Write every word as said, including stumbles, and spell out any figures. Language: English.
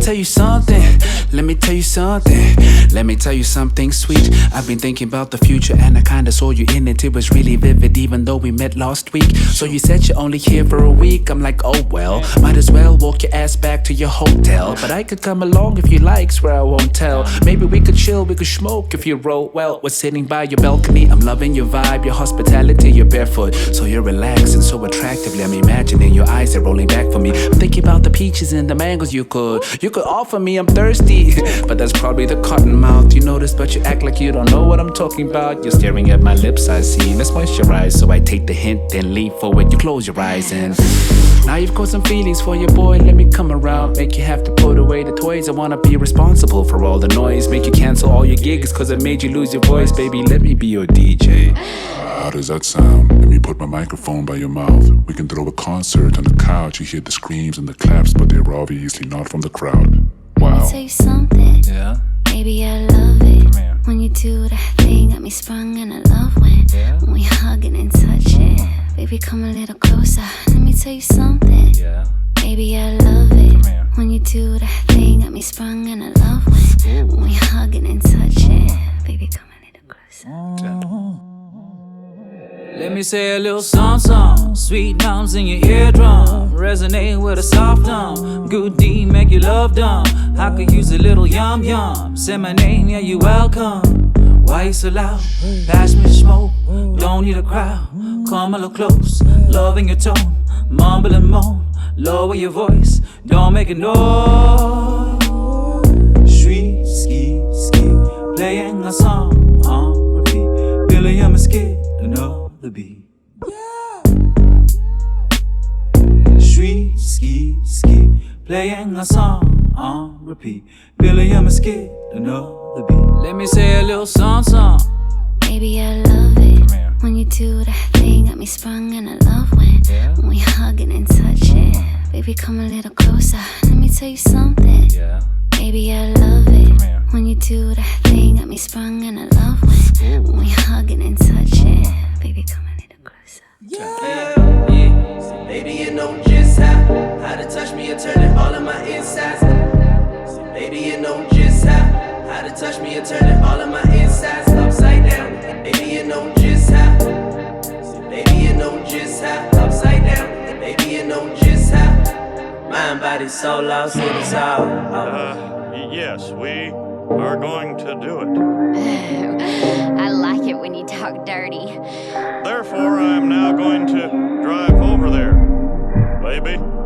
tell you something. Let me tell you something. Let me tell you something sweet. I've been thinking about the future and I kinda saw you in it. It was really vivid even though we met last week. So you said you're only here for a week. I'm like, oh well, might as well walk your ass back to your hotel. But I could come along if you like, swear I won't tell. Maybe we could chill, we could smoke if you roll well. We're sitting by your balcony, I'm loving your vibe, your hospitality, you're barefoot. So you're relaxed and so attractively, I'm imagining your eyes are rolling back for me. I'm thinking about the peaches and the mangoes you could You could offer me, I'm thirsty. But that's probably the cotton mouth you notice, but you act like you don't know what I'm talking about. You're staring at my lips, I see. Let's moisturize, so I take the hint, then lean forward. You close your eyes and now you've got some feelings for your boy. Let me come around, make you have to put away the toys. I wanna be responsible for all the noise, make you cancel all your gigs cause I made you lose your voice. Baby, let me be your D J. How does that sound? Let me put my microphone by your mouth. We can throw a concert on the couch. You hear the screams and the claps, but they're obviously not from the crowd. Wow. Let me tell you something. Yeah. Baby, I love it. Come here. When you do that thing, got me sprung and I love when Yeah. When we hugging and touch it. Baby, come a little closer. Let me tell you something. Yeah. Baby, I love it. Come here. When you do that thing, got me sprung and I love when When we hugging and touch it. Baby, come a little closer. Let me say a little song song. Sweet notes in your eardrum, resonate with a soft drum. Good D make you love dumb. I could use a little yum yum. Say my name, yeah, you welcome. Why you so loud? Pass me the smoke. Don't need a crowd. Come a little close. Loving your tone. Mumble and moan. Lower your voice. Don't make a noise. Sweet ski ski. Playing a song on repeat. Billy, I'm a skid. Another beat. Sweet ski ski. Playing a song on repeat. Billy, I'm a skid. Another beat. Let me say a little song song. Baby, I love it. Come here. When you do that thing, got me sprung and I love when Yeah. When we hugging and touch it. Baby, come a little closer. Let me tell you something. Yeah. Baby, I love it. Come here. When you do that thing, got me sprung and I love when When we hugging and touch it. Baby, come a little closer. Yeah, yeah. Baby, you know just how How to touch me and turn it all in my insides. Baby, you know just how How to touch me and turn it all in my insides upside down. Baby, you know just how Baby, you know just how upside down. Baby, you know just how mind, body, soul, lost in the all. Uh, yes, we are going to do it. I like it when you talk dirty. Therefore, I am now going to drive over there. Baby,